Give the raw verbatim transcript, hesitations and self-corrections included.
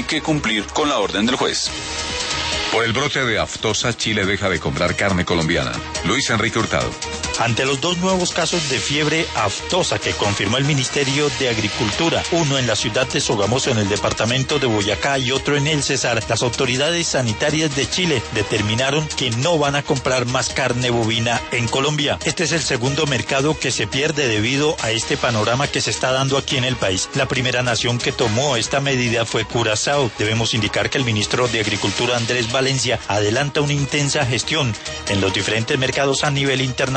que cumplir con la orden del juez. Por el brote de aftosa, Chile deja de comprar carne colombiana. Luis Enrique Hurtado. Ante los dos nuevos casos de fiebre aftosa que confirmó el Ministerio de Agricultura, uno en la ciudad de Sogamoso en el departamento de Boyacá y otro en el Cesar, las autoridades sanitarias de Chile determinaron que no van a comprar más carne bovina en Colombia. Este es el segundo mercado que se pierde debido a este panorama que se está dando aquí en el país. La primera nación que tomó esta medida fue Curazao. Debemos indicar que el ministro de Agricultura, Andrés Valencia, adelanta una intensa gestión en los diferentes mercados a nivel internacional